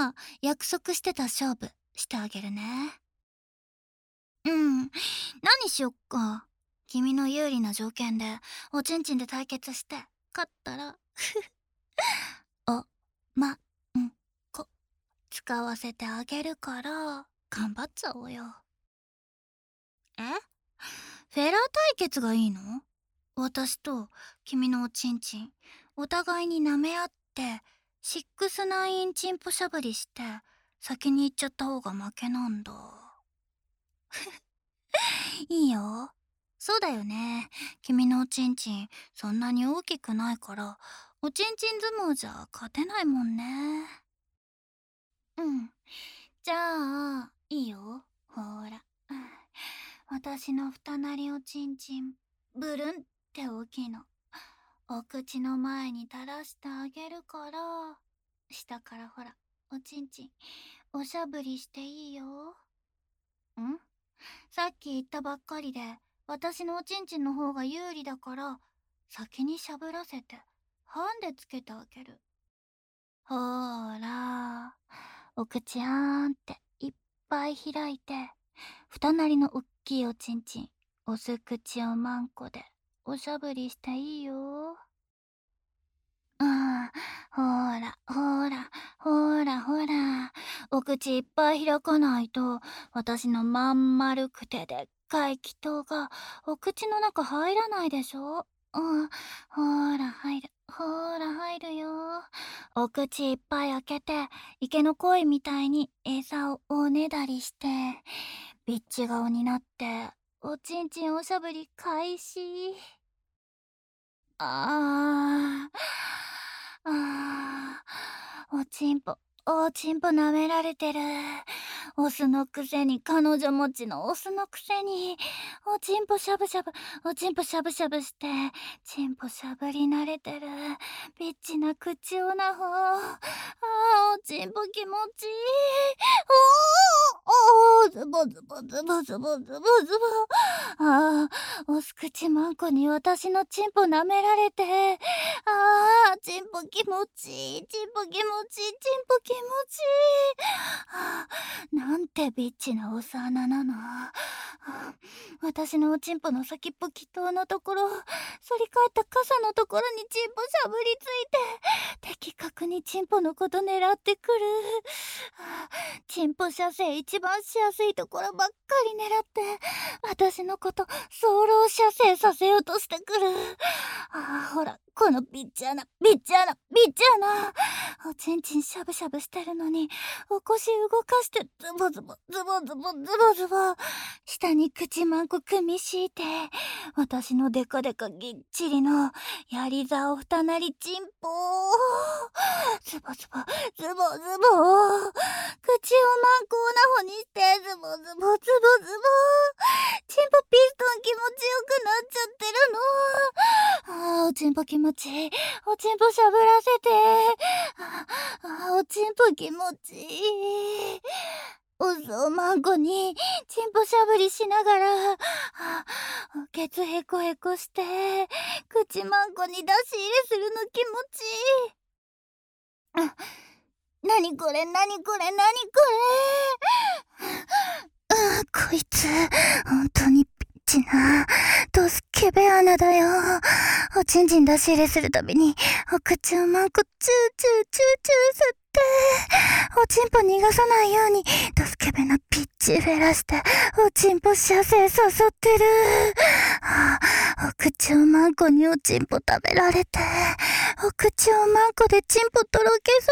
ら約束してた勝負してあげるね。何しよっか。君の有利な条件でおちんちんで対決して勝ったらおまんこ使わせてあげるから頑張っちゃおうよ。え、フェラー対決がいいの？私と君のおちんちんお互いに舐め合って6-9チンポしゃぶりして先に行っちゃった方が負けなんだ。いいよ。そうだよね。君のおちんちんそんなに大きくないからおちんちん相撲じゃ勝てないもんね。じゃあいいよ。ほら、私の二なりおちんちんブルンって大きいのお口の前に垂らしてあげるから下からほらおちんちんおしゃぶりしていいよ。さっき言ったばっかりで私のおちんちんの方が有利だから先にしゃぶらせてハンデつけてあげる。ほーら、お口あーんっていっぱい開いて二なりのおっきいおちんちんおす口をまんこでおしゃぶりしていいよ。ほらほらほらほら、お口いっぱい開かないと私のまん丸くてでっかい気筒がお口の中入らないでしょ。ほら入るほら入るよ。お口いっぱい開けて池の鯉みたいに餌をおねだりしてビッチ顔になっておちんちんおしゃぶり開始。あーあおちんぽおちんぽ舐められてる。オスのくせに彼女持ちのオスのくせにおちんぽしゃぶしゃぶおちんぽしゃぶしゃぶしてちんぽしゃぶり慣れてるビッチな口オナホ。おちんぽ気持ちいい。ズボズボズボズボズボズボ。おす口まんこに私のチンポ舐められてチンポ気持ちいいチンポ気持ちいいチンポ気持ちいい。なんてビッチなおさななの。私のおちんぽの先っぽ気筒のところ反り返った傘のところにチンポしゃぶりついて的確にチンポのこと狙ってくる。チンポ射精一番しやすいところばっかり狙って私のこと早漏射精させようとしてくる。ほらこのビッチ穴ビッチ穴ビッチ穴。おちんちんしゃぶしゃぶしてるのにお腰動かしてズボズボズボズボズボズボ下に口まんこ組み敷いて私のデカデカぎっちりのやりざお二なりチンポズボズボズボズボ口をまんこオナホにしてズボズボズボズボチンポピストン気持ちよくなっちゃってるの。おちんぽ気持ちいいおちんぽしゃぶらせておちんぽ気持ちいい。おそまんこにチンポしゃぶりしながらおケツへこへこして口まんこに出し入れするの気持ちいい。なにこれなにこれなにこれ。こいつ本当にピッチなドスケベ穴だよ。おちんちん出し入れするたびにお口をまんこチューチューチューチュー吸っておちんぽ逃がさないようにドスケベなピッチフェラしておちんぽ射精誘ってる。お口をまんこにおちんぽ食べられてお口をまんこでチンポとろけさ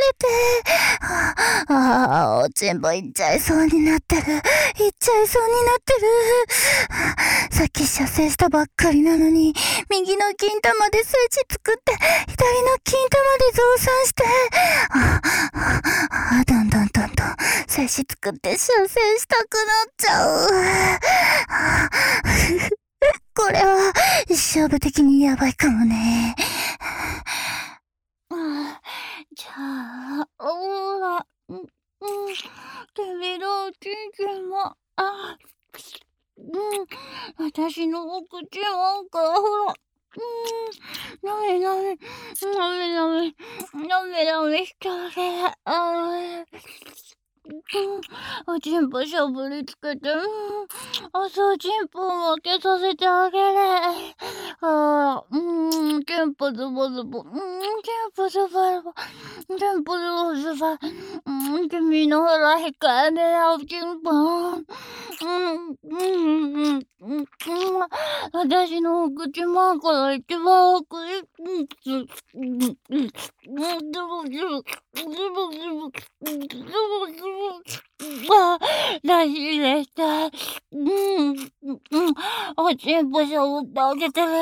せられておちんぽいっちゃいそうになってるいっちゃいそうになってる。さっき射精したばっかりなのに右の金玉で精子作って左の金玉で増産してどんどん精子作って射精したくなっちゃう。これは勝負的にやばいかもね。じゃあ手広ちんちんも私のお口なんかほらなめなめ、なめなめ、なめなめしてあげる。おちんぽしゃぶりつけて、おちんぽを開けさせてあげる。ちんぽズボズボ、ちんぽズボズボ、ちんぽズボズボ、君のほら控えめなおちんぽ。私のお口真んから一番奥へ、らしいでした。おちんぽしゃぶってあげてるよ。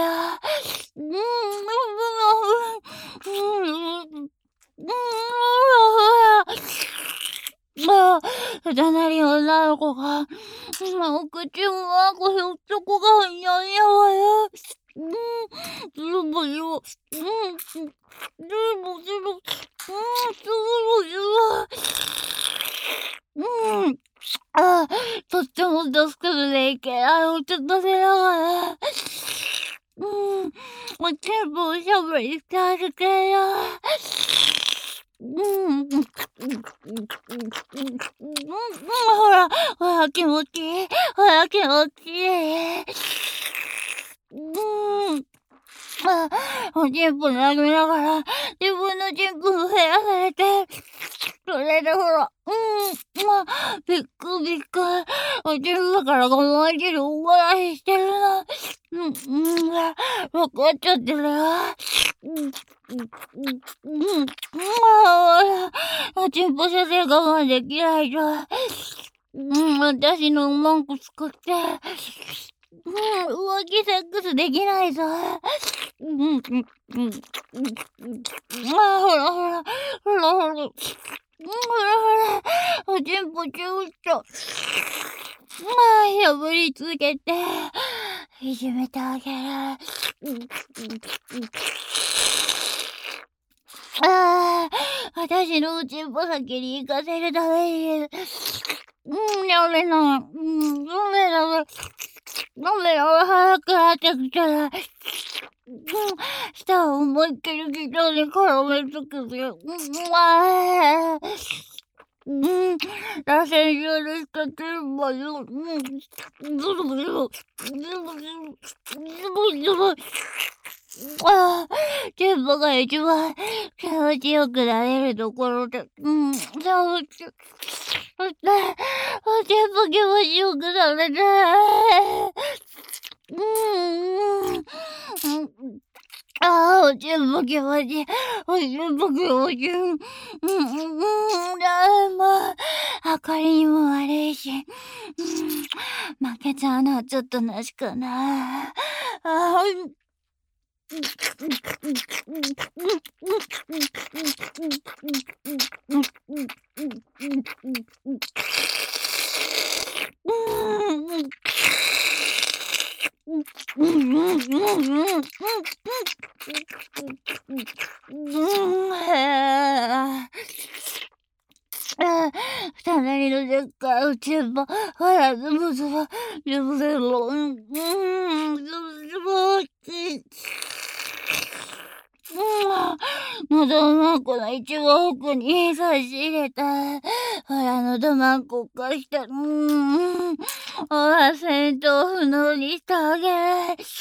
隣の女の子が、お口もあこひょっとこがいないやわよ。ズルボズル、ズルボズル、ズルボズル。とっても助かるね、けをちょっとせながら。おちんぽをしゃぶりしてあげてよ。ほら、ほら、気持ちいい。ほら、気持ちいい。おちんぽ舐めながら、自分のちんぽを減らされて、それでほら、びっくびっく。おちんぽから我慢汁おがらししてるの。わかっちゃってるよ。おちんぽ射精我慢できないと。私のマンコ使って、浮気セックスできないぞ。ほらほら、ほらほら、ほらほら、おちんぽちゅうっと。しゃぶりつけて、いじめてあげる。私のおちんぽ先に行かせるために、やめな、やめな、早くなってきたら、舌を思いっきりギターに絡めつけて、螺旋状でしたければよ、ズルズル、ズルズル、ズルズル。チンポが一番気持ちよくなれるところで、そして、おちんぽ気持ちよくなれて、おちんぽ気持ち、おちんぽ気持ち、明かりにも悪いし、負けちゃうのはちょっとなしかな。隣のでっかいおちんぽ、ほら、ズボズボ、ズボズボ、ズボズボって。喉まんこの一番奥に差し入れた。ほら、喉まんこ貸して、ほら、戦闘不能にしてあげる。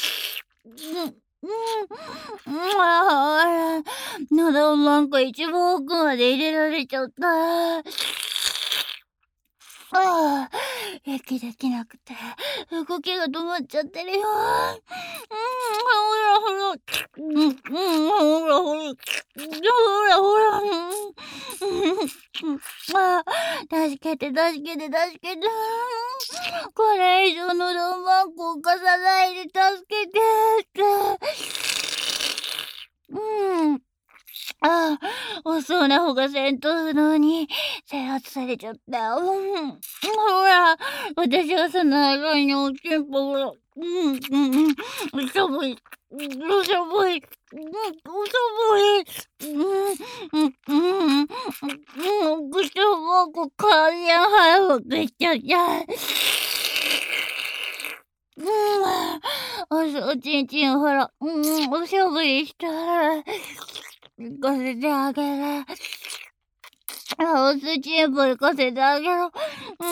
ほら、喉まんこ一番奥まで入れられちゃった。息できなくて、動きが止まっちゃってるよ。ほらほら、ほらほら、ほらほら、助けて助けて助けて。これ以上のロマンコを貸さないで助けてって。遅うな方が戦闘不能に制圧されちゃった。ほら、私はその間におちんぽが、おしゃぶり、おしゃぶり、おしゃぶり、おしゃぶり、体に早くしちゃった。おしおちんちんほら、おしゃぶりしたい。行かせてあげる。おすちんぽ行かせてあげる。行か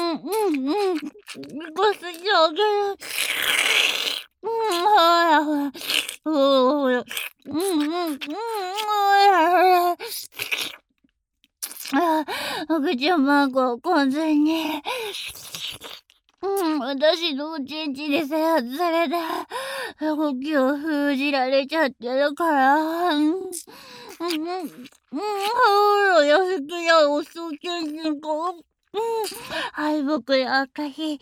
せてあげる。ほらほら。ほら。ほらほら。赤ちゃんマークを完全に。私のおちんちんで制圧されて、呼吸を封じられちゃってるから。ほら、安くやおそうけんちんこ。敗北や赤ひ。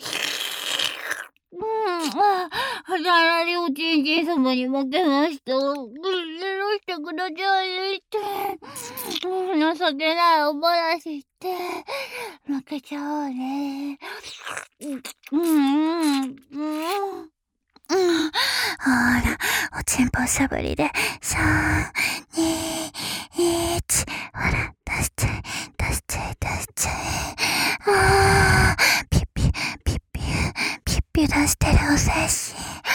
肌荒れおちんちん様に負けました。許してくださいって。情けないお話って。負けちゃうね。ほら、おちんぽしゃぶりで、3、2、1、ほら、出しちゃえ、出しちゃえ、出しちゃえ。ピッピ、ピッピ、ピッピ出してるお精子。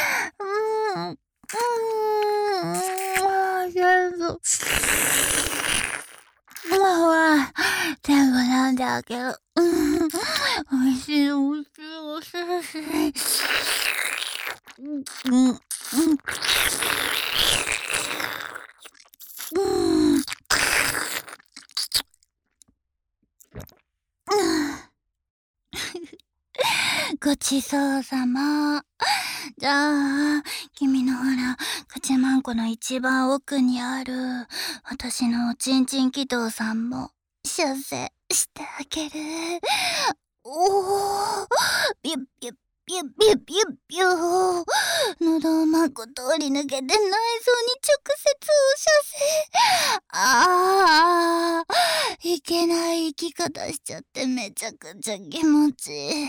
全部。ほら、全部飲んであげる。おいしい、おいしい、おいしい。ごちそうさま。じゃあ、君のほら、口まんこの一番奥にある、私のおちんちん祈祷さんも、射精してあげる。おー、ピュッピュッピュッピュッピュッピュー。喉をまこ通り抜けて内臓に直接お射精。いけない生き方しちゃってめちゃくちゃ気持ちいい。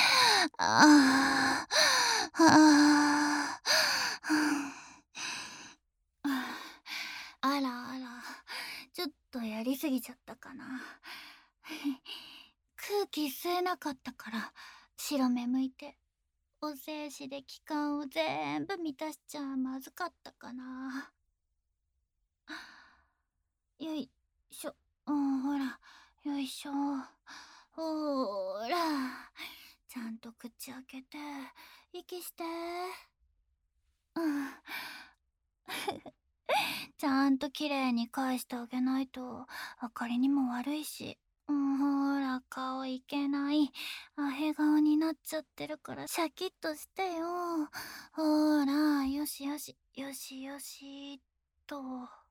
あー、あー、あらあら、ちょっとやりすぎちゃったかな。空気吸えなかったから、白目向いて。お精子で気管を全部満たしちゃまずかったかな。よいしょ。ほら、よいしょ。ほーら。ちゃんと口開けて、息して。ちゃんと綺麗に返してあげないと、あかりにも悪いし。ほら、顔いけない。アヘ顔になっちゃってるから、シャキッとしてよ。ほら、よしよし、よしよしと。